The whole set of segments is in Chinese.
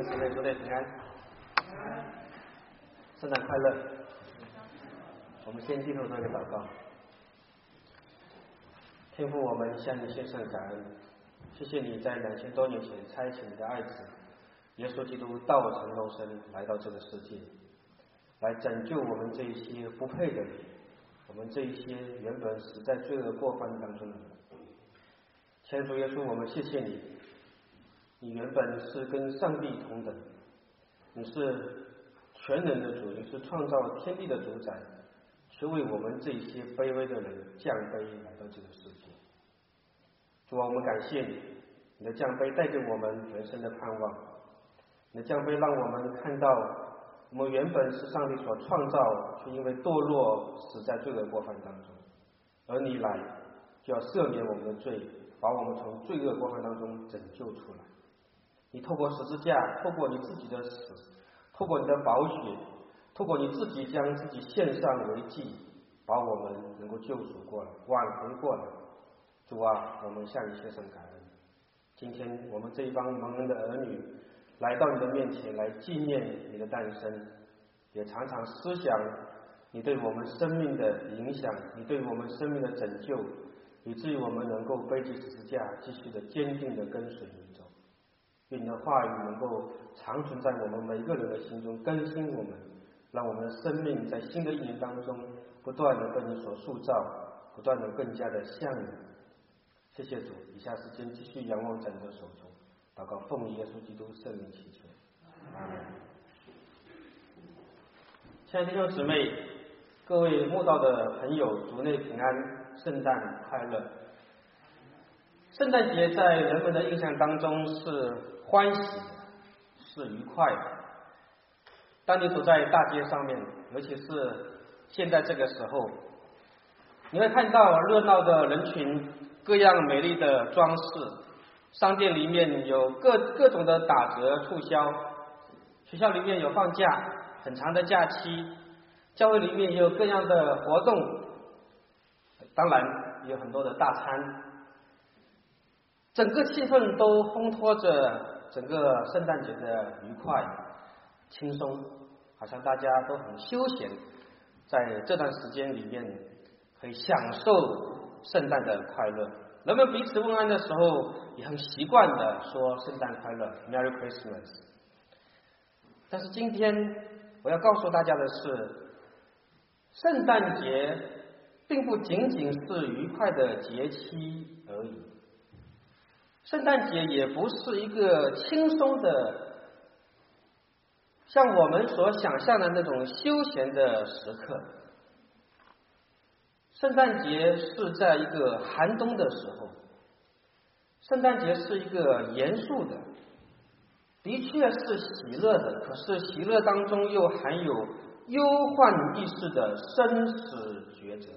兄姊妹主内平安，圣诞快乐！我们先低头做一个祷告。天父，我们向你献上感恩，谢谢你在2000多年前差遣你的爱子耶稣基督道成肉身来到这个世界，来拯救我们这一些不配的人，我们这一些原本死在罪恶过犯当中的人。天主耶稣，我们谢谢你，你原本是跟上帝同等，你是全能的主，你是创造天地的主宰，却为我们这些卑微的人降卑来到这个世界。主啊，我们感谢你，你的降卑带给我们人生的盼望，你的降卑让我们看到我们原本是上帝所创造，却因为堕落死在罪恶过犯当中，而你来就要赦免我们的罪，把我们从罪恶过犯当中拯救出来。你透过十字架，透过你自己的死，透过你的宝血，透过你自己将自己献上为祭，把我们能够救赎过来，挽回过来。主啊，我们向你献上感恩。今天我们这一帮蒙恩的儿女来到你的面前，来纪念你的诞生，也常常思想你对我们生命的影响，你对我们生命的拯救，以至于我们能够背起十字架，继续的坚定的跟随你走。愿你的话语能够长存在我们每个人的心中，更新我们，让我们的生命在新的一年当中不断的被你所塑造，不断的更加的像你。谢谢主，以下时间继续仰望在你的手中，祷告奉耶稣基督圣名祈求，阿门。亲爱的弟兄姊妹，各位慕道的朋友，主内平安，圣诞快乐！圣诞节在人们的印象当中是欢喜的，是愉快的。当你走在大街上面，尤其是现在这个时候，你会看到热闹的人群，各样美丽的装饰，商店里面有各种的打折促销，学校里面有放假很长的假期，教会里面也有各样的活动，当然有很多的大餐，整个气氛都烘托着整个圣诞节的愉快轻松，好像大家都很休闲，在这段时间里面可以享受圣诞的快乐。人们彼此问安的时候也很习惯的说圣诞快乐 Merry Christmas。 但是今天我要告诉大家的是，圣诞节并不仅仅是愉快的节期而已，圣诞节也不是一个轻松的像我们所想象的那种休闲的时刻。圣诞节是在一个寒冬的时候，圣诞节是一个严肃的，的确是喜乐的，可是喜乐当中又含有忧患意识的生死抉择。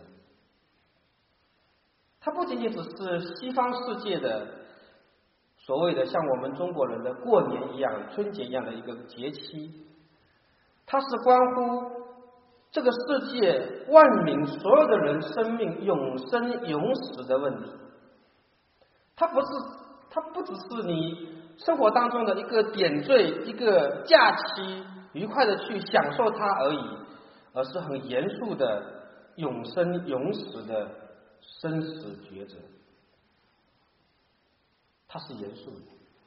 它不仅仅只是西方世界的所谓的像我们中国人的过年一样，春节一样的一个节期，它是关乎这个世界万民所有的人生命永生永死的问题。它不只是你生活当中的一个点缀，一个假期，愉快的去享受它而已，而是很严肃的永生永死的生死抉择。它是严肃的。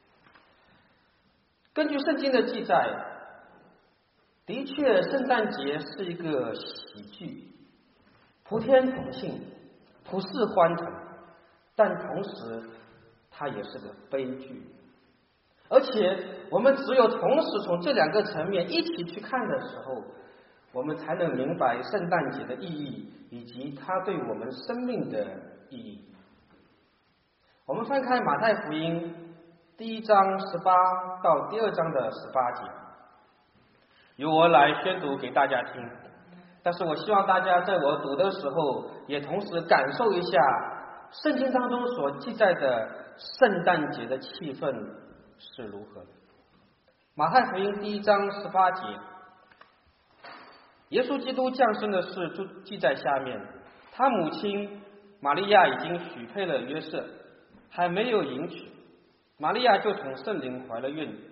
根据圣经的记载，的确圣诞节是一个喜剧，普天同庆，普世欢腾，但同时它也是个悲剧。而且我们只有同时从这两个层面一起去看的时候，我们才能明白圣诞节的意义以及它对我们生命的意义。我们翻开马太福音第1章18到第2章的18节，由我来宣读给大家听，但是我希望大家在我读的时候也同时感受一下圣经当中所记载的圣诞节的气氛是如何的。马太福音第1章18节，耶稣基督降生的事就记在下面。他母亲玛利亚已经许配了约瑟，还没有迎娶，玛利亚就从圣灵怀了孕。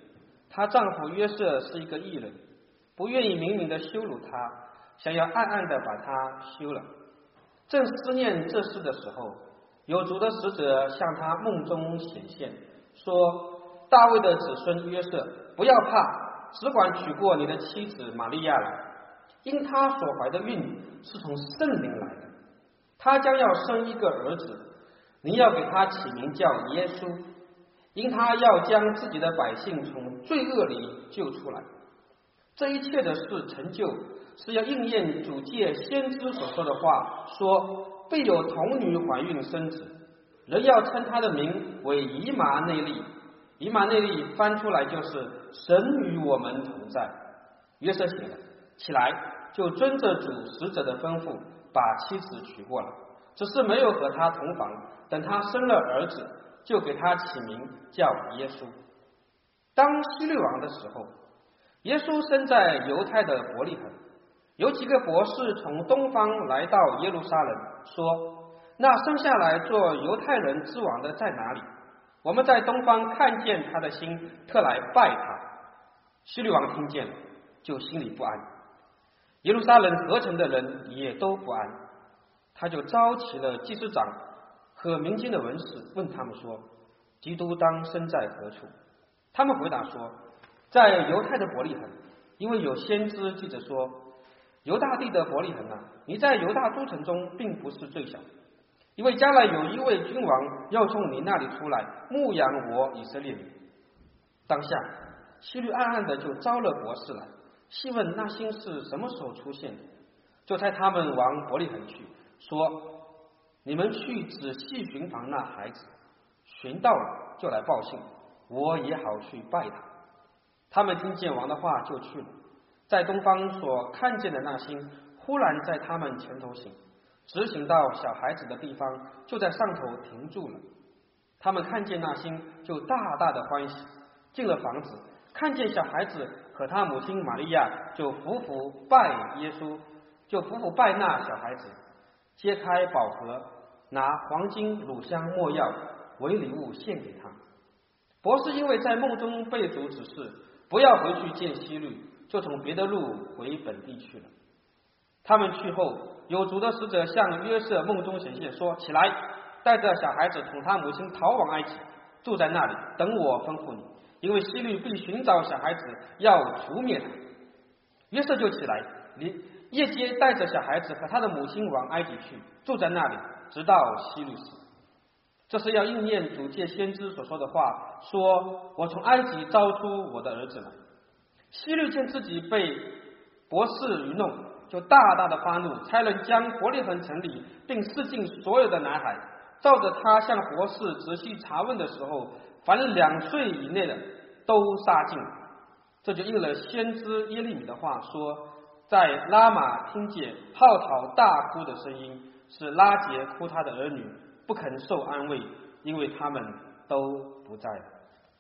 她丈夫约瑟是一个义人，不愿意明明的羞辱她，想要暗暗的把她休了。正思念这事的时候，有主的使者向他梦中显现，说：大卫的子孙约瑟，不要怕，只管娶过你的妻子玛利亚来，因她所怀的孕是从圣灵来的。她将要生一个儿子，你要给他起名叫耶稣，因他要将自己的百姓从罪恶里救出来。这一切的事成就，是要应验主借先知所说的话，说必有童女怀孕生子，人要称他的名为以马内利。以马内利翻出来就是神与我们同在。约瑟醒了，起来就遵着主使者的吩咐，把妻子娶过来，只是没有和他同房。等他生了儿子，就给他起名叫耶稣。当希律王的时候，耶稣生在犹太的伯利恒。有几个博士从东方来到耶路撒冷，说：那生下来做犹太人之王的在哪里？我们在东方看见他的心，特来拜他。希律王听见了，就心里不安，耶路撒冷合城的人也都不安。他就召集了祭司长和民间的文士，问他们说：基督当生在何处？他们回答说：在犹太的伯利恒，因为有先知记着说：犹大地的伯利恒啊，你在犹大诸城中并不是最小，因为将来有一位君王要从你那里出来，牧养我以色列民。当下希律暗暗的就招了博士来，细问那星是什么时候出现的，就差他们往伯利恒去，说：你们去仔细寻访那孩子，寻到了就来报信，我也好去拜他。他们听见王的话就去了，在东方所看见的那星忽然在他们前头行，直行到小孩子的地方，就在上头停住了。他们看见那星，就大大的欢喜，进了房子，看见小孩子和他母亲玛利亚，就俯伏拜耶稣，就俯伏拜那小孩子，揭开宝盒，拿黄金、乳香、没药为礼物献给他。博士因为在梦中被主指示不要回去见希律，就从别的路回本地去了。他们去后，有主的使者向约瑟梦中显现，说：起来，带着小孩子同他母亲逃往埃及，住在那里，等我吩咐你，因为希律必寻找小孩子，要除灭他。约瑟就起来，夜间带着小孩子和他的母亲往埃及去，住在那里，直到希律死。这是要应验主借先知所说的话，说：我从埃及招出我的儿子来。希律见自己被博士愚弄，就大大的发怒，差人将伯利恒城里并四境所有的男孩，照着他向博士仔细查问的时候，凡2岁以内的都杀尽了。这就应了先知耶利米的话，说：在拉玛听见号啕大哭的声音，是拉结哭他的儿女，不肯受安慰，因为他们都不在了。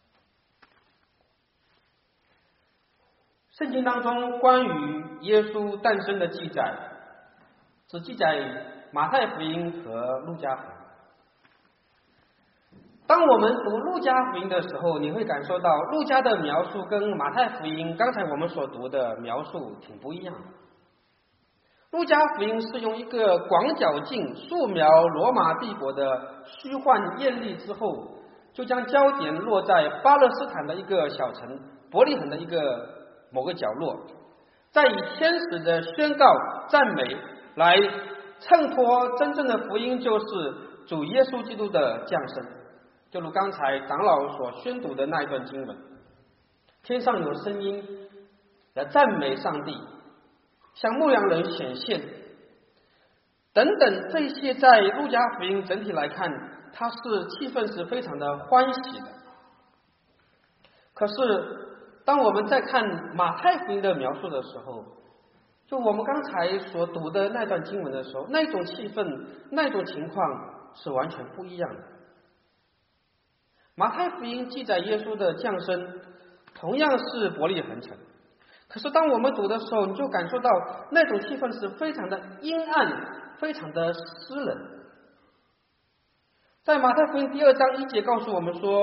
圣经当中关于耶稣诞生的记载，只记载马太福音和路加福音。当我们读路加福音的时候，你会感受到路加的描述跟马太福音刚才我们所读的描述挺不一样的。路加福音是用一个广角镜素描罗马帝国的虚幻艳丽之后，就将焦点落在巴勒斯坦的一个小城伯利恒的一个某个角落，再以天使的宣告赞美来衬托真正的福音，就是主耶稣基督的降生。就如刚才长老所宣读的那一段经文，天上有声音来赞美上帝，向牧羊人显现等等，这些在路加福音整体来看，它是气氛是非常的欢喜的。可是当我们在看马太福音的描述的时候，就我们刚才所读的那段经文的时候，那种气氛那种情况是完全不一样的。马太福音记载耶稣的降生同样是伯利恒城，可是当我们读的时候，你就感受到那种气氛是非常的阴暗，非常的湿冷。在马太福音第2章1节告诉我们说，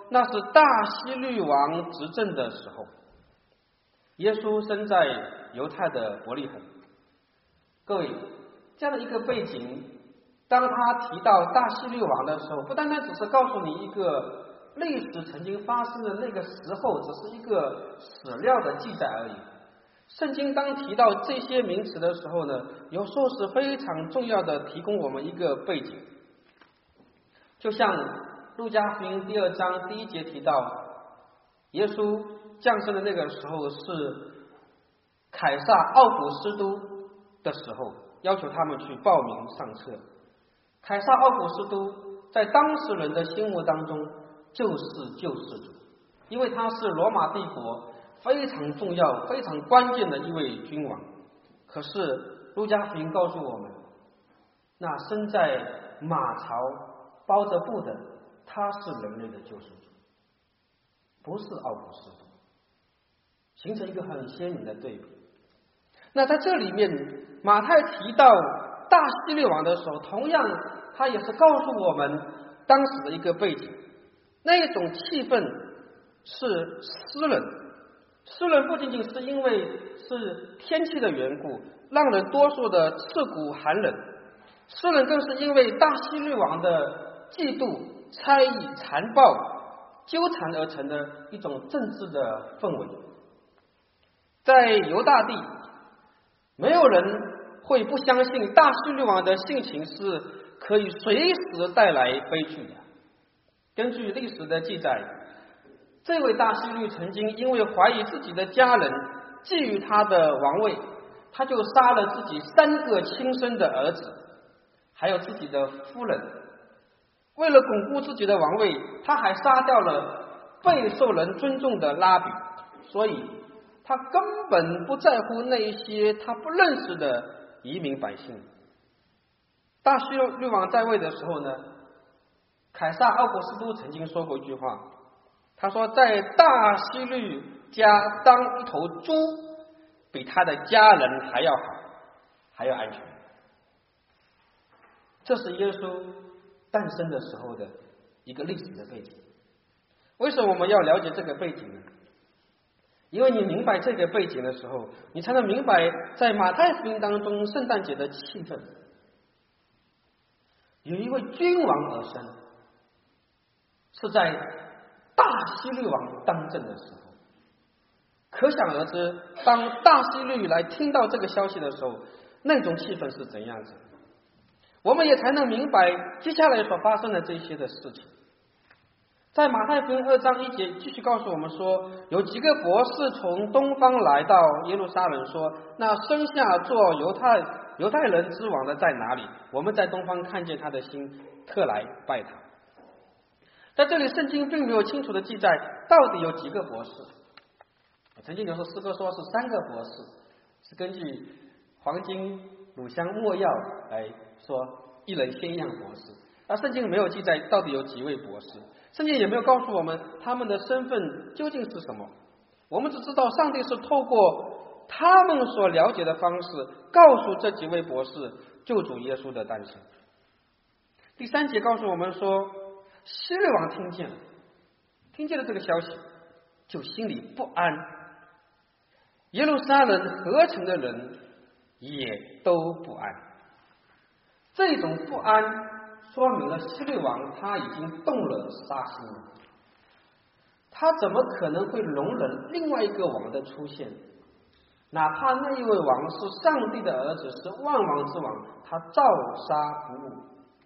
那是大希律王执政的时候。耶稣生在犹太的伯利恒。各位，这样的一个背景，当他提到大希律王的时候，不单单只是告诉你一个历史曾经发生的那个时候，只是一个史料的记载而已。圣经当提到这些名词的时候呢，有时候是非常重要的，提供我们一个背景。就像路加福音第2章第1节提到，耶稣降生的那个时候是凯撒奥古斯都的时候，要求他们去报名上册。凯撒奥古斯都在当时人的心目当中就是救世主，因为他是罗马帝国非常重要非常关键的一位君王。可是路加福音告诉我们，那生在马槽包着布的，他是人类的救世主，不是奥古斯都，形成一个很鲜明的对比。那在这里面，马太提到大希律王的时候，同样他也是告诉我们当时的一个背景。那一种气氛是湿冷，湿冷不仅仅是因为是天气的缘故，让人多数的刺骨寒冷，湿冷更是因为大希律王的嫉妒、猜疑、残暴纠缠而成的一种政治的氛围。在犹大地，没有人会不相信大希律王的性情是可以随时带来悲剧的。根据历史的记载，这位大希律曾经因为怀疑自己的家人觊觎他的王位，他就杀了自己3个亲生的儿子，还有自己的夫人。为了巩固自己的王位，他还杀掉了备受人尊重的拉比，所以他根本不在乎那一些他不认识的移民百姓。大希律王在位的时候呢，凯撒奥古斯都曾经说过一句话，他说在大希律家当一头猪，比他的家人还要好，还要安全。这是耶稣诞生的时候的一个历史的背景。为什么我们要了解这个背景呢？因为你明白这个背景的时候，你才能明白在马太福音当中圣诞节的气氛。有一位君王而生，是在大希律王当政的时候。可想而知，当大希律来听到这个消息的时候，那种气氛是怎样子，我们也才能明白接下来所发生的这些的事情。在马太福音2章1节继续告诉我们说，有几个博士从东方来到耶路撒冷，说那生下做犹太人之王的在哪里？我们在东方看见他的心，特来拜他。在这里圣经并没有清楚的记载到底有几个博士，曾经有时候诗歌说是3个博士，是根据黄金、乳香、没药来说一人先样博士，而圣经没有记载到底有几位博士，圣经也没有告诉我们他们的身份究竟是什么。我们只知道上帝是透过他们所了解的方式告诉这几位博士救主耶稣的诞生。第3节告诉我们说，希律王听见了这个消息，就心里不安，耶路撒冷合城的人也都不安。这种不安说明了希律王他已经动了杀心了，他怎么可能会容忍另外一个王的出现？哪怕那一位王是上帝的儿子，是万王之王，他照杀不误。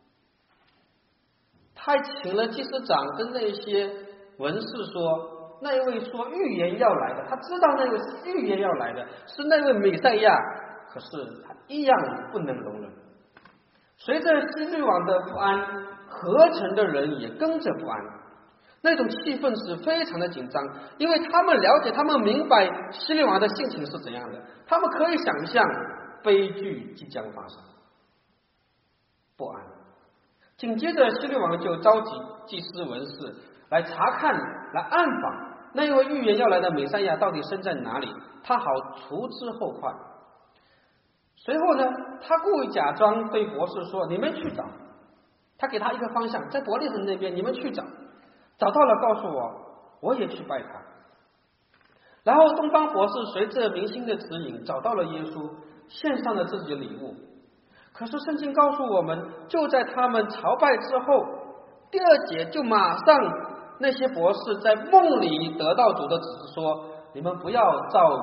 他还请了祭司长跟那些文士说，那一位说预言要来的，他知道那个是预言要来的，是那位弥赛亚，可是他一样不能容忍。随着希律王的不安，合城的人也跟着不安，那种气氛是非常的紧张，因为他们了解，他们明白希律王的性情是怎样的，他们可以想象悲剧即将发生，不安。紧接着希律王就召集祭司文士来查看，来暗访那一位预言要来的弥赛亚到底生在哪里，他好除之后快。随后呢，他故意假装对博士说，你们去找，他给他一个方向，在伯利恒那边，你们去找。 找到了告诉我，我也去拜他。然后东方博士随着明星的指引找到了耶稣，献上了自己的礼物。可是圣经告诉我们，就在他们朝拜之后，第2节就马上那些博士在梦里得到主的指示说，你们不要照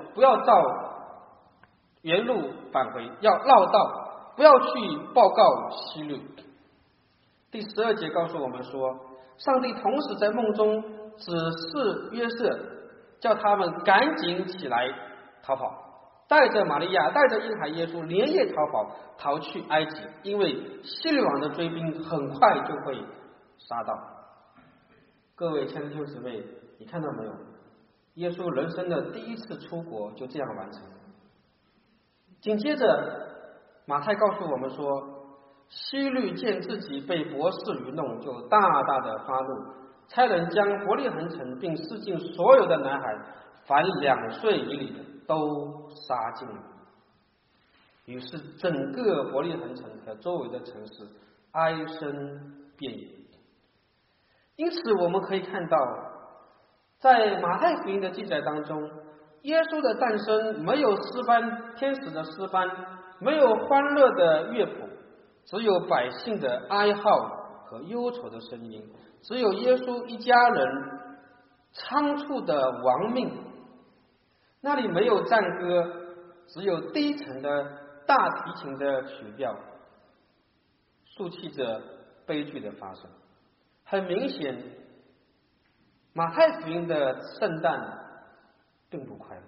原路返回，要绕道，不要去报告希律。第12节告诉我们说，上帝同时在梦中指示约瑟，叫他们赶紧起来逃跑，带着玛利亚，带着婴孩耶稣连夜逃跑，逃去埃及，因为希律王的追兵很快就会杀到。各位亲爱的弟兄姊妹，你看到没有？耶稣人生的第一次出国就这样完成。紧接着马太告诉我们说，希律见自己被博士愚弄，就大大的发怒，差人将伯利恒城并市境所有的男孩，凡2岁以里的都杀尽了。于是整个伯利恒城和周围的城市哀声遍野。因此我们可以看到，在马太福音的记载当中，耶稣的诞生没有诗班，天使的诗班，没有欢乐的乐谱，只有百姓的哀号和忧愁的声音，只有耶稣一家人仓促的亡命。那里没有赞歌，只有低沉的大提琴的曲调，诉气着悲剧的发生。很明显，马太福音的圣诞并不快乐。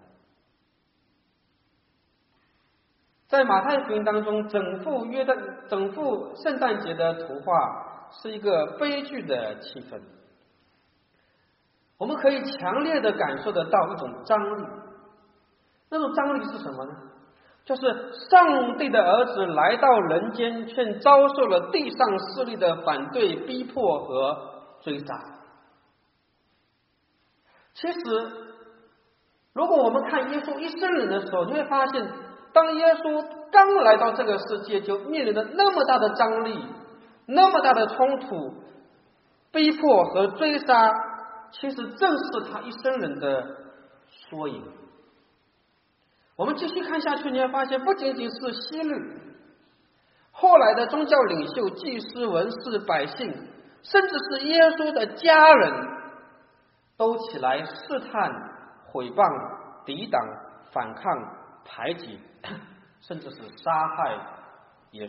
在马太福音当中，整幅圣诞节的图画是一个悲剧的气氛。我们可以强烈的感受得到一种张力，那种张力是什么呢？就是上帝的儿子来到人间，却遭受了地上势力的反对、逼迫和追杀。其实如果我们看耶稣一生人的时候，你会发现，当耶稣刚来到这个世界，就面临着那么大的张力，那么大的冲突、逼迫和追杀，其实正是他一生人的缩影。我们继续看下去，你会发现，不仅仅是希律，后来的宗教领袖、祭司、文士、百姓，甚至是耶稣的家人，都起来试探、毁谤、抵挡、反抗、排挤，甚至是杀害耶稣。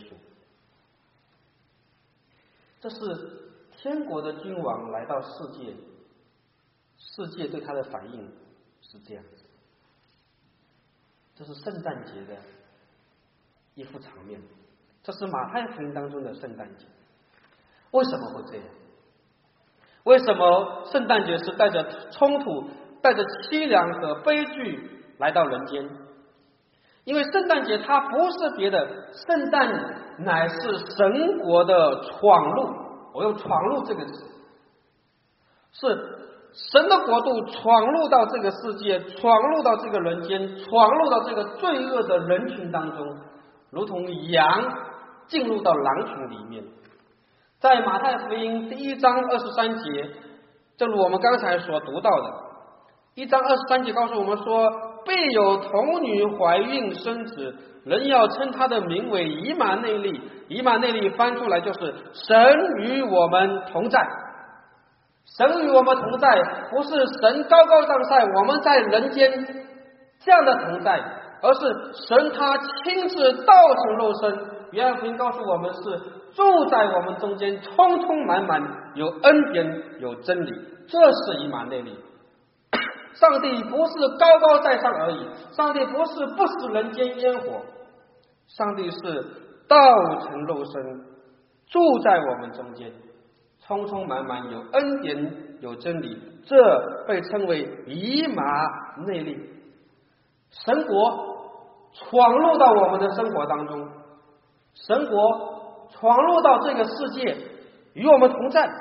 这是天国的君王来到世界，世界对他的反应是这样子。这是圣诞节的一幅场面，这是马太福音当中的圣诞节。为什么会这样？为什么圣诞节是带着冲突、带着凄凉和悲剧来到人间？因为圣诞节它不是别的，圣诞乃是神国的闯入。我用闯入这个词，是神的国度闯入到这个世界，闯入到这个人间，闯入到这个罪恶的人群当中，如同羊进入到狼群里面。在马太福音第1章23节，正如我们刚才所读到的，1章23节告诉我们说，必有童女怀孕生子，人要称他的名为以马内利。以马内利翻出来就是神与我们同在。神与我们同在，不是神高高在上，我们在人间这样的同在，而是神他亲自道成肉身。约翰福音告诉我们，是住在我们中间，充充满满，有恩典，有真理。这是以马内利。上帝不是高高在上而已，上帝不是不食人间烟火，上帝是道成肉身，住在我们中间，充充满满，有恩典，有真理。这被称为以马内利。神国闯入到我们的生活当中，神国闯入到这个世界，与我们同在。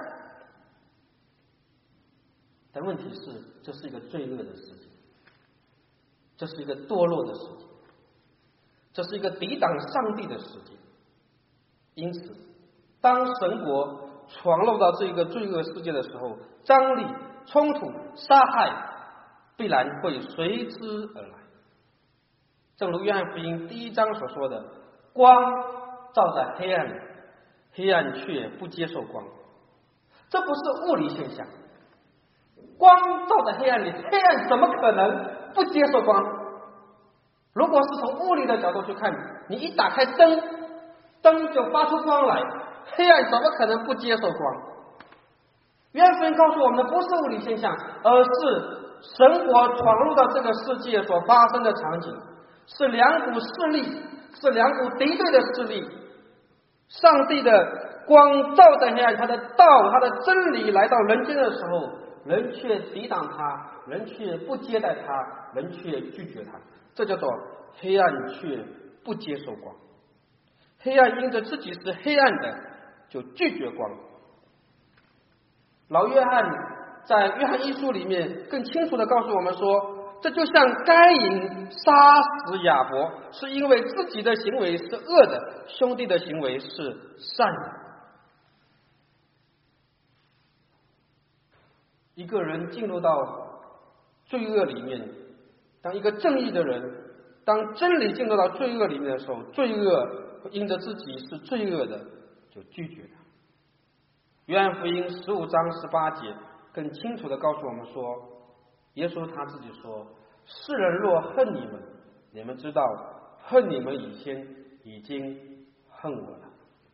但问题是，这是一个罪恶的世界，这是一个堕落的世界，这是一个抵挡上帝的世界。因此当神国闯入到这个罪恶世界的时候，张力、冲突、杀害必然会随之而来。正如约翰福音1章所说的，光照在黑暗里，黑暗却不接受光。这不是物理现象，光照在黑暗里，黑暗怎么可能不接受光？如果是从物理的角度去看，你一打开灯，灯就发出光来，黑暗怎么可能不接受光？约翰福音告诉我们的不是物理现象，而是神国闯入到这个世界所发生的场景，是两股势力，是两股敌对的势力。上帝的光照在黑暗，他的道，他的真理来到人间的时候，人却抵挡他，人却不接待他，人却拒绝他，这叫做黑暗却不接受光。黑暗因着自己是黑暗的，就拒绝光。老约翰在约翰一书里面更清楚地告诉我们说，这就像该隐杀死亚伯，是因为自己的行为是恶的，兄弟的行为是善的。一个人进入到罪恶里面，当一个正义的人，当真理进入到罪恶里面的时候，罪恶因着自己是罪恶的，就拒绝他。约翰福音15章18节更清楚地告诉我们说，耶稣他自己说，世人若恨你们，你们知道恨你们以前已经恨我了。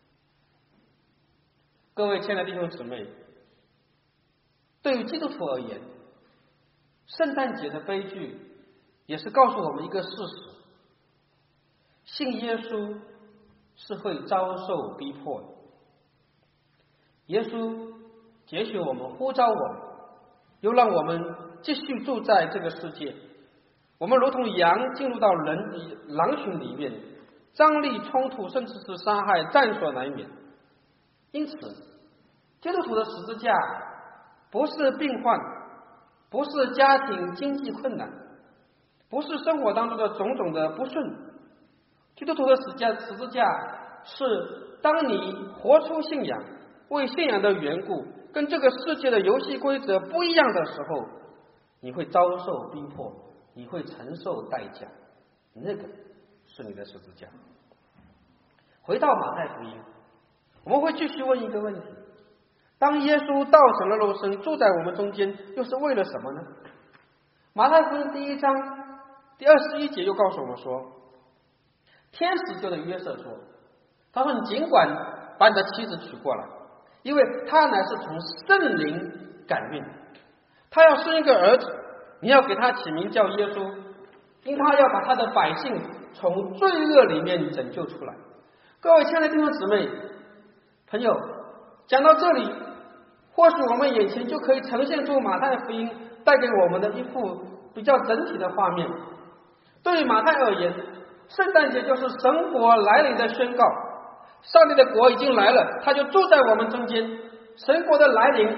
各位亲爱的弟兄姊妹，对于基督徒而言，圣诞节的悲剧也是告诉我们一个事实，信耶稣是会遭受逼迫的。耶稣拣选我们，呼召我们，又让我们继续住在这个世界。我们如同羊进入到狼群里面，张力、冲突，甚至是杀害在所难免。因此，基督徒的十字架不是病患，不是家庭经济困难，不是生活当中的种种的不顺。基督徒的十字架是当你活出信仰，为信仰的缘故跟这个世界的游戏规则不一样的时候，你会遭受逼迫，你会承受代价，那个是你的十字架。回到马太福音，我们会继续问一个问题，当耶稣道成了肉身住在我们中间，又是为了什么呢？马太福音1章第21节又告诉我们说，天使就对约瑟说，他说，你尽管把你的妻子娶过来，因为他乃是从圣灵感孕，他要生一个儿子，你要给他起名叫耶稣，因他要把他的百姓从罪恶里面拯救出来。各位亲爱的弟兄姊妹朋友，讲到这里，或许我们眼前就可以呈现出马太福音带给我们的一幅比较整体的画面。对于马太而言，圣诞节就是神国来临的宣告，上帝的国已经来了，他就住在我们中间。神国的来临，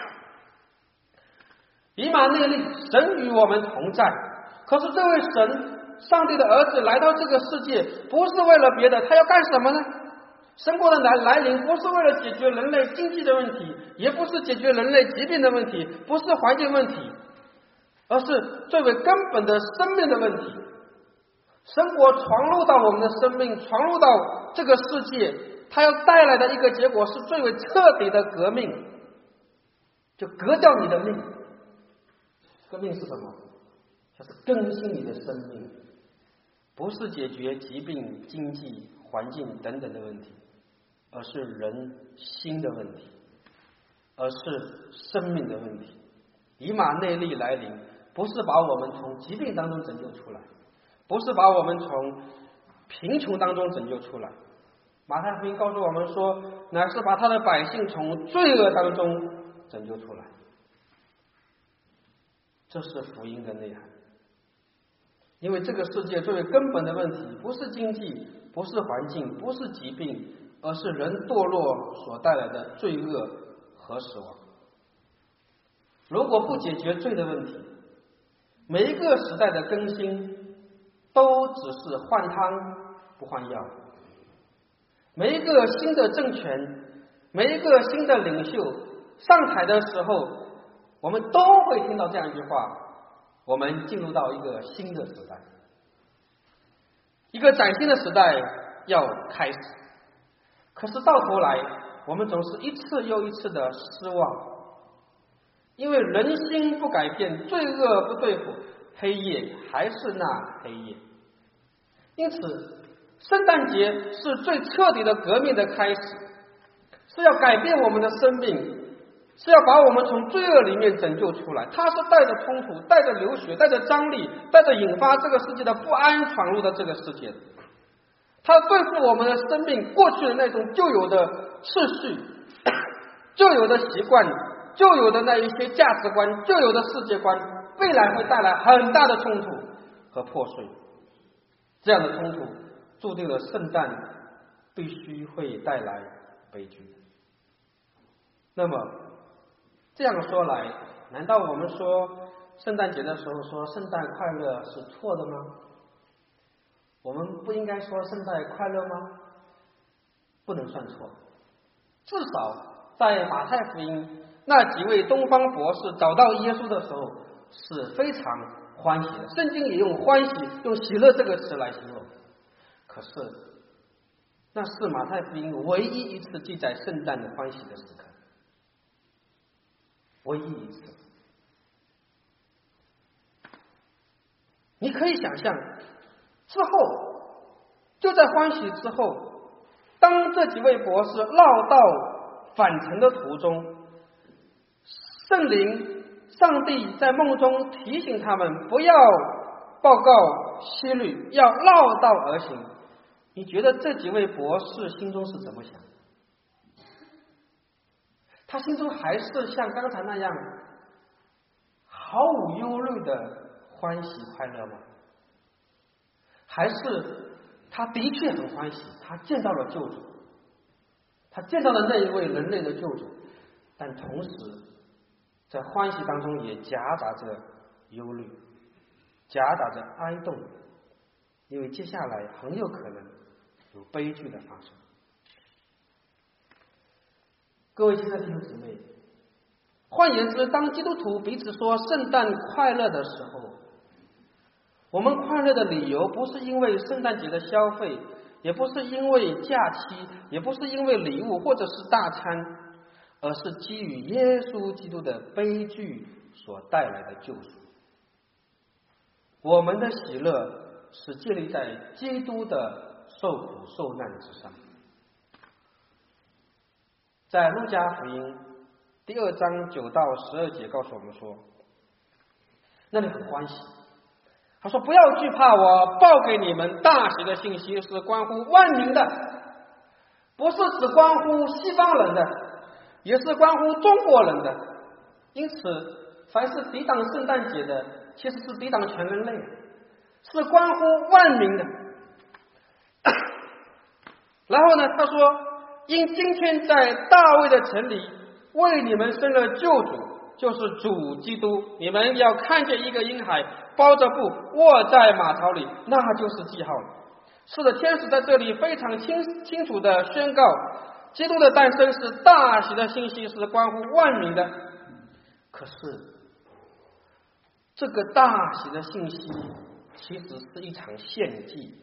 以马内利，神与我们同在。可是这位神，上帝的儿子来到这个世界，不是为了别的，他要干什么呢？神国的来临不是为了解决人类经济的问题，也不是解决人类疾病的问题，不是环境问题，而是最为根本的生命的问题。神国闯入到我们的生命，闯入到这个世界，它要带来的一个结果是最为彻底的革命，就革掉你的命。革命是什么？就是更新你的生命，不是解决疾病、经济、环境等等的问题，而是人心的问题，而是生命的问题。以马内利来临，不是把我们从疾病当中拯救出来，不是把我们从贫穷当中拯救出来。马太福音告诉我们说，乃是把他的百姓从罪恶当中拯救出来。这是福音的内涵。因为这个世界最为根本的问题，不是经济，不是环境，不是疾病，而是人堕落所带来的罪恶和死亡。如果不解决罪的问题，每一个时代的更新都只是换汤不换药。每一个新的政权每一个新的领袖上台的时候，我们都会听到这样一句话：我们进入到一个新的时代，一个崭新的时代要开始。可是到头来，我们总是一次又一次的失望，因为人心不改变，罪恶不对付，黑夜还是那黑夜。因此圣诞节是最彻底的革命的开始，是要改变我们的生命，是要把我们从罪恶里面拯救出来。它是带着冲突，带着流血，带着张力，带着引发这个世界的不安闯入的这个世界。它对付我们的生命过去的那种旧有的秩序、旧有的习惯、旧有的那一些价值观、旧有的世界观，未来会带来很大的冲突和破碎。这样的冲突注定了圣诞必须会带来悲剧。那么这样说来，难道我们说圣诞节的时候说圣诞快乐是错的吗？我们不应该说圣诞快乐吗？不能算错。至少在马太福音那几位东方博士找到耶稣的时候是非常欢喜的，圣经也用欢喜用喜乐这个词来形容。可是那是马太福音唯一一次记载圣诞的欢喜的时刻，唯一一次。你可以想象，之后就在欢喜之后，当这几位博士绕道返程的途中，圣灵上帝在梦中提醒他们不要报告希律，要绕道而行。你觉得这几位博士心中是怎么想？他心中还是像刚才那样毫无忧虑的欢喜快乐吗？还是他的确很欢喜，他见到了救主，他见到了那一位人类的救主，但同时在欢喜当中也夹杂着忧虑，夹杂着哀动，因为接下来很有可能有悲剧的发生。各位亲爱的弟兄姊妹，换言之，当基督徒彼此说圣诞快乐的时候，我们快乐的理由不是因为圣诞节的消费，也不是因为假期，也不是因为礼物或者是大餐，而是基于耶稣基督的悲剧所带来的救赎。我们的喜乐是建立在基督的受苦受难之上。在路加福音第2章9到12节告诉我们说，那里很欢喜，他说不要惧怕，我报给你们大喜的信息是关乎万民的，不是只关乎西方人的，也是关乎中国人的。因此凡是抵挡圣诞节的，其实是抵挡全人类，是关乎万民的。然后呢，他说因今天在大卫的城里为你们生了救主，就是主基督，你们要看见一个婴孩包着布卧在马槽里，那就是记号了。是的，天使在这里非常清楚地宣告，基督的诞生是大喜的信息，是关乎万民的。可是这个大喜的信息其实是一场献祭，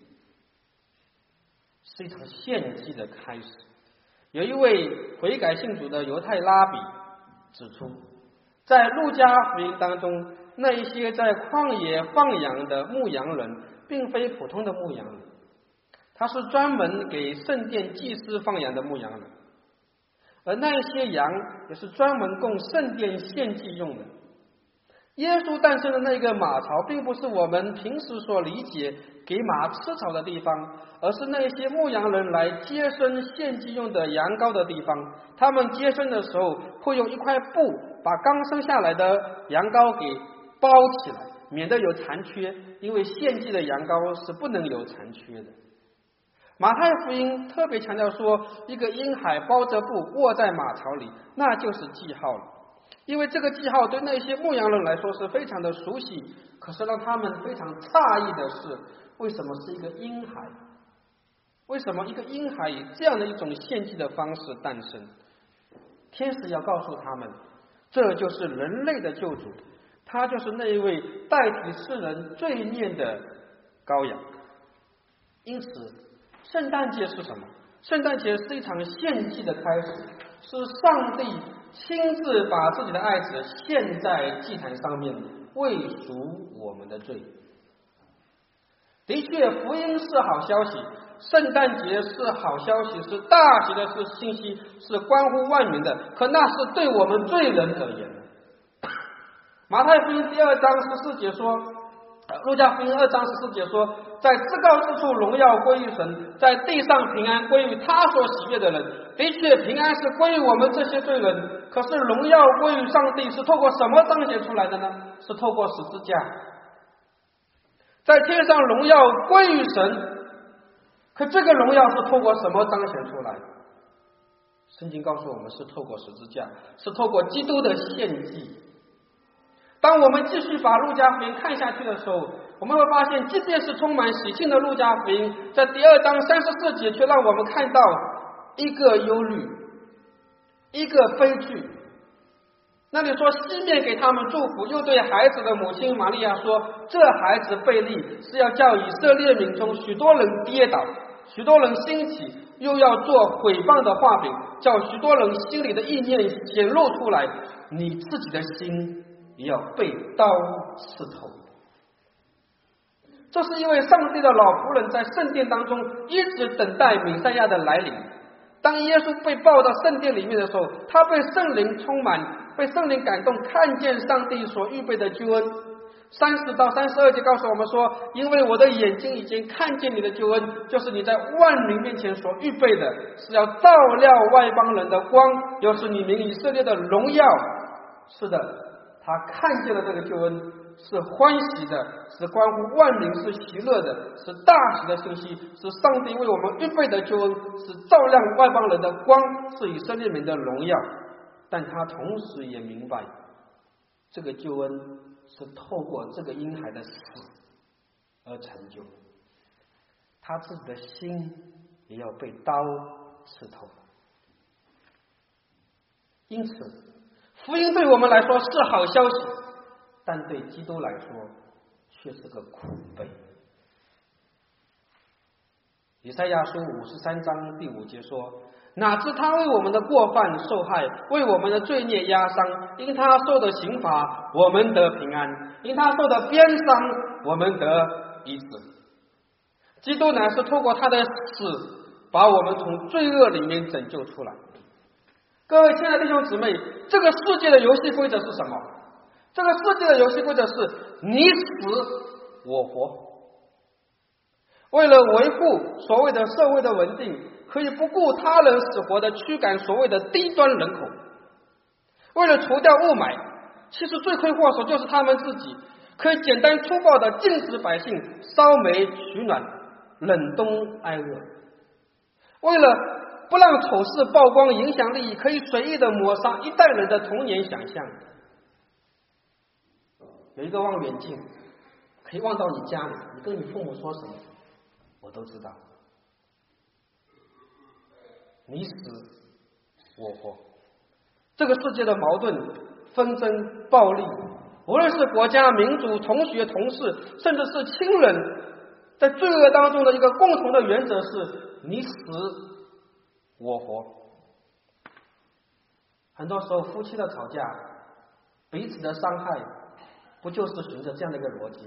是一场献祭的开始。有一位悔改信主的犹太拉比指出，在路加福音当中，那一些在旷野放羊的牧羊人并非普通的牧羊人，他是专门给圣殿祭司放羊的牧羊人，而那一些羊也是专门供圣殿献祭用的。耶稣诞生的那个马槽并不是我们平时所理解给马吃草的地方，而是那些牧羊人来接生献祭用的羊羔的地方。他们接生的时候会用一块布把刚生下来的羊羔给包起来，免得有残缺，因为献祭的羊羔是不能有残缺的。马太福音特别强调说，一个婴孩包着布卧在马槽里，那就是记号了。因为这个记号对那些牧羊人来说是非常的熟悉，可是让他们非常诧异的是，为什么是一个婴孩？为什么一个婴孩以这样的一种献祭的方式诞生？ 天使要告诉他们，这就是人类的救主，他就是那一位代替世人罪孽的羔羊。因此圣诞节是什么？圣诞节是一场献祭的开始，是上帝亲自把自己的爱子献在祭坛上面，为赎我们的罪。的确，福音是好消息，圣诞节是好消息，是大喜的是信息，是关乎万民的，可那是对我们罪人而言的。马太福音第2章14节说，路加福音2章14节说，在至高之处荣耀归于神，在地上平安归于他所喜悦的人。的确，平安是归于我们这些罪人，可是荣耀归于上帝是透过什么彰显出来的呢？是透过十字架。在天上荣耀归于神，可这个荣耀是透过什么彰显出来？圣经告诉我们，是透过十字架，是透过基督的献祭。当我们继续把路加福音看下去的时候，我们会发现，即便是充满喜庆的路加福音，在第2章34节却让我们看到一个忧虑，一个悲剧。那里说，西面给他们祝福，又对孩子的母亲玛利亚说，这孩子被立是要叫以色列民中许多人跌倒，许多人兴起，又要做毁谤的画饼，叫许多人心里的意念显露出来，你自己的心也要被刀刺透。这是因为上帝的老仆人在圣殿当中一直等待弥赛亚的来临。当耶稣被抱到圣殿里面的时候，他被圣灵充满，被圣灵感动，看见上帝所预备的救恩。30到32节告诉我们说，因为我的眼睛已经看见你的救恩，就是你在万民面前所预备的，是要照亮外邦人的光，又是你民以色列的荣耀。是的，他看见了这个救恩，是欢喜的，是关乎万民，是喜乐的，是大喜的信息，是上帝为我们预备的救恩，是照亮外邦人的光，是以色列民的荣耀。但他同时也明白，这个救恩是透过这个婴孩的死而成就，他自己的心也要被刀刺透。因此福音对我们来说是好消息，但对基督来说却是个苦悲。以赛亚书53章第5节说，哪知他为我们的过犯受害，为我们的罪孽压伤，因他受的刑罚我们得平安，因他受的鞭伤我们得医治。基督乃是透过他的死把我们从罪恶里面拯救出来。各位亲爱的弟兄姊妹，这个世界的游戏规则是什么？这个世界的游戏规则是你死我活。为了维护所谓的社会的稳定，可以不顾他人死活的驱赶所谓的低端人口，为了除掉雾霾，其实罪魁祸首就是他们自己，可以简单粗暴的禁止百姓烧煤取暖，冷冬挨饿。为了不让丑事曝光影响利益，可以随意的抹杀一代人的童年想象。有一个望远镜可以望到你家里，你跟你父母说什么我都知道。你死我活，这个世界的矛盾、纷争、暴力，无论是国家、民族、同学、同事，甚至是亲人，在罪恶当中的一个共同的原则是你死我活。很多时候夫妻的吵架，彼此的伤害，不就是循着这样的一个逻辑？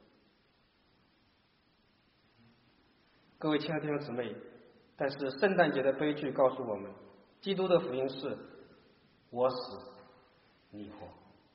各位亲爱的弟兄姊妹，但是圣诞节的悲剧告诉我们，基督的福音是我死你活。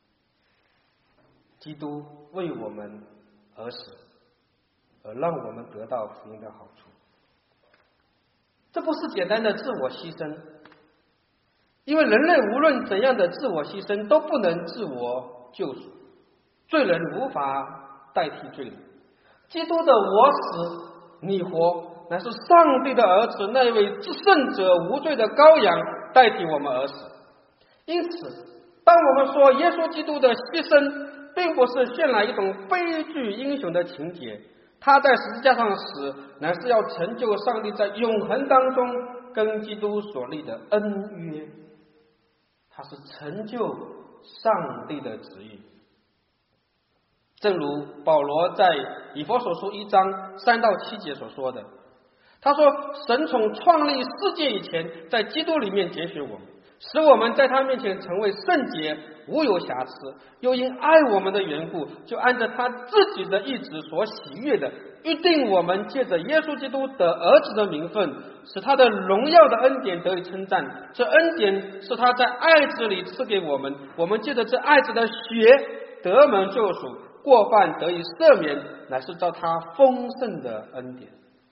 基督为我们而死，而让我们得到福音的好处。这不是简单的自我牺牲，因为人类无论怎样的自我牺牲都不能自我救赎，罪人无法代替罪人。基督的我死你活，乃是上帝的儿子，那位至圣者无罪的羔羊代替我们而死。因此当我们说耶稣基督的牺牲并不是渲染一种悲剧英雄的情节，他在十字架上死乃是要成就上帝在永恒当中跟基督所立的恩约。 它是成就上帝的旨意。正如保罗在以弗所书1章3到7节所说的，他说：神从创立世界以前，在基督里面拣选我们，使我们在他面前成为圣洁，无有瑕疵，又因爱我们的缘故，就按照他自己的意志所喜悦的，预定我们借着耶稣基督得儿子的名分，使他的荣耀的恩典得以称赞。这恩典是他在爱子里赐给我们，我们借着这爱子的血得蒙救赎，过犯得以赦免，乃是照他丰盛的恩典。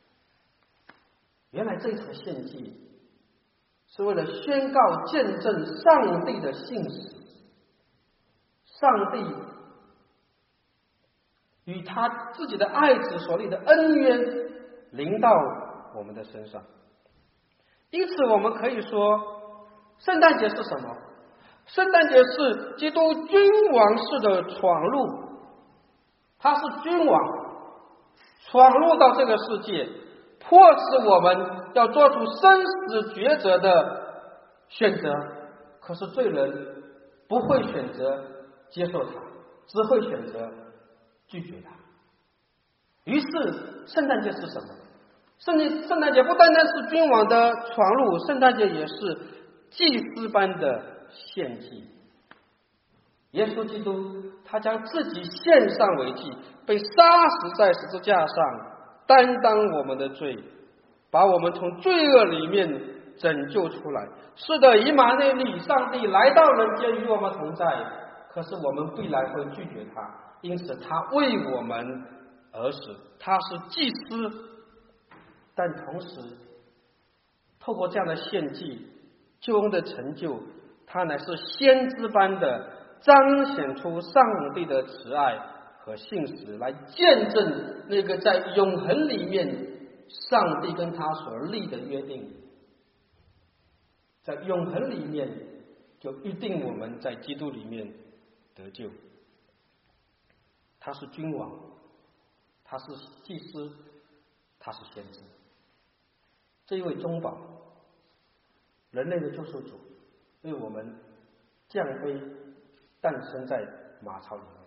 原来这场献祭是为了宣告见证上帝的信实，上帝与他自己的爱子所立的恩约临到我们的身上。因此我们可以说，圣诞节是什么？圣诞节是基督君王式的闯入，他是君王闯入到这个世界，迫使我们要做出生死抉择的选择。可是罪人不会选择接受他，只会选择拒绝他。于是圣诞节是什么？圣诞节不单单是君王的闯入，圣诞节也是祭司般的献祭。耶稣基督他将自己献上为祭，被杀死在十字架上，担当我们的罪，把我们从罪恶里面拯救出来。是的，以马内利，上帝来到人间与我们同在，可是我们必然会拒绝他，因此他为我们而死，他是祭司。但同时透过这样的献祭，救恩的成就，他乃是先知般的彰显出上帝的慈爱和信实，来见证那个在永恒里面上帝跟他所立的约定。在永恒里面就预定我们在基督里面得救。他是君王，他是祭司，他是先知。这一位中保，人类的救赎主，为我们降卑诞生在马槽里面。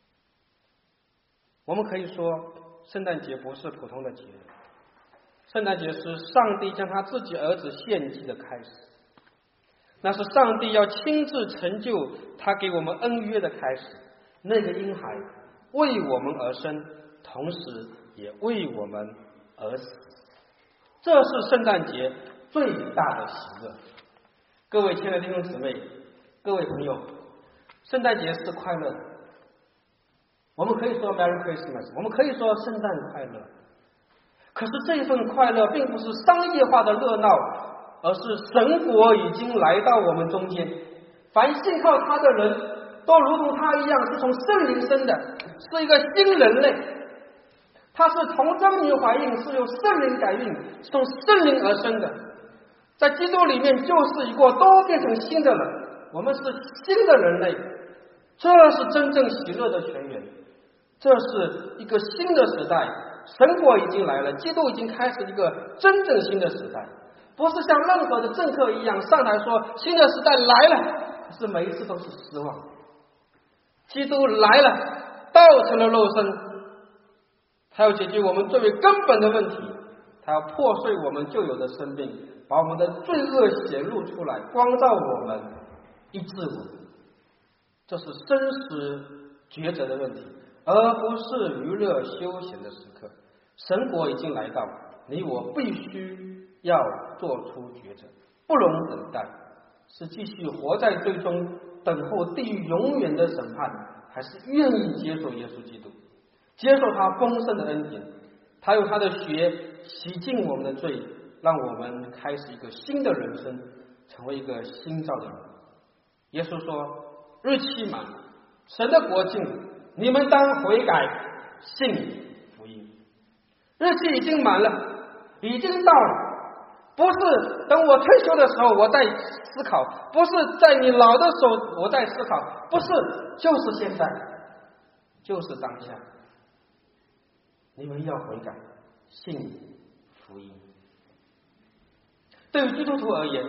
我们可以说，圣诞节不是普通的节日，圣诞节是上帝将他自己儿子献祭的开始，那是上帝要亲自成就他给我们恩约的开始。那个婴孩为我们而生，同时也为我们而死，这是圣诞节最大的喜乐。各位亲爱的弟兄姊妹，各位朋友，圣诞节是快乐的，我们可以说 Merry Christmas， 我们可以说圣诞快乐。可是这份快乐并不是商业化的热闹，而是神国已经来到我们中间，凡信靠他的人都如同他一样，是从圣灵生的，是一个新人类。他是童贞女怀孕，是由圣灵感孕，是从圣灵而生的。在基督里面旧事已过，都变成新的人，我们是新的人类，这是真正喜乐的泉源。这是一个新的时代，神国已经来了，基督已经开始一个真正新的时代。不是像任何的政客一样上台说新的时代来了，可是每一次都是失望。基督来了，道成了肉身，他要解决我们最为根本的问题，他要破碎我们旧有的生命，把我们的罪恶显露出来，光照我们，医治我们。这是生死抉择的问题，而不是娱乐休闲的时刻。神国已经来到，你我必须要做出抉择，不容等待，是继续活在罪中等候地狱永远的审判，还是愿意接受耶稣基督，接受他丰盛的恩典，他用他的血洗净我们的罪，让我们开始一个新的人生，成为一个新造的人。耶稣说，日期满，神的国近，你们当悔改，信福音。日期已经满了，已经到了，不是等我退休的时候我在思考，不是在你老的时候我在思考，不是，就是现在，就是当下。你们要悔改，信福音。对于基督徒而言，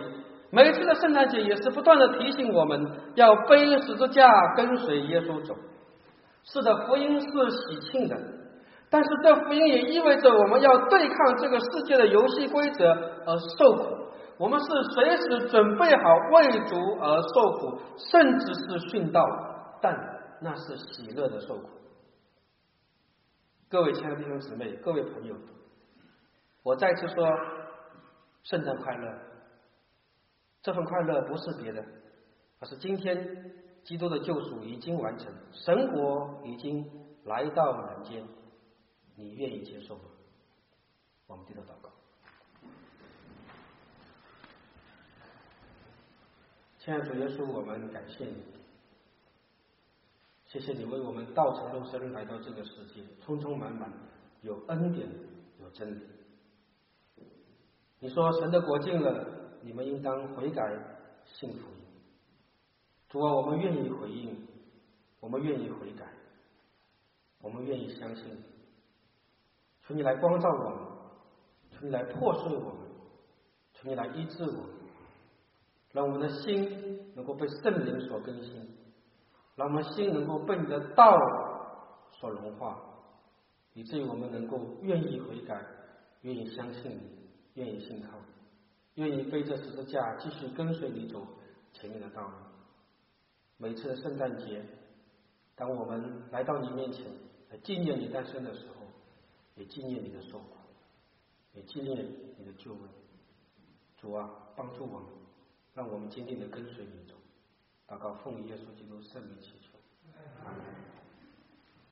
每一次的圣诞节也是不断的提醒我们要背十字架跟随耶稣走。是的，福音是喜庆的，但是这福音也意味着我们要对抗这个世界的游戏规则而受苦。我们是随时准备好为主而受苦，甚至是殉道，但那是喜乐的受苦。各位亲爱的弟兄姊妹，各位朋友，我再次说圣诞快乐。这份快乐不是别的，而是今天基督的救赎已经完成，神国已经来到人间，你愿意接受吗？我们低头祷告。亲爱的主耶稣，我们感谢你，谢谢你为我们道成肉身来到这个世界，充充满满，有恩典，有真理。你说神的国近了，你们应当悔改信福音。主啊，我们愿意回应，我们愿意悔改，我们愿意相信你。求你来光照我们，求你来破碎我们，求你来医治我们，让我们的心能够被圣灵所更新，让我们的心能够被你的道所融化，以至于我们能够愿意悔改，愿意相信你，愿意信靠你，愿意背着十字架继续跟随你走前面的道路。每次的圣诞节，当我们来到你面前来纪念你诞生的时候，也纪念你的受苦，也纪念你的救恩。主啊，帮助我们，让我们坚定地跟随你走。祷告奉耶稣基督圣名祈求，阿门。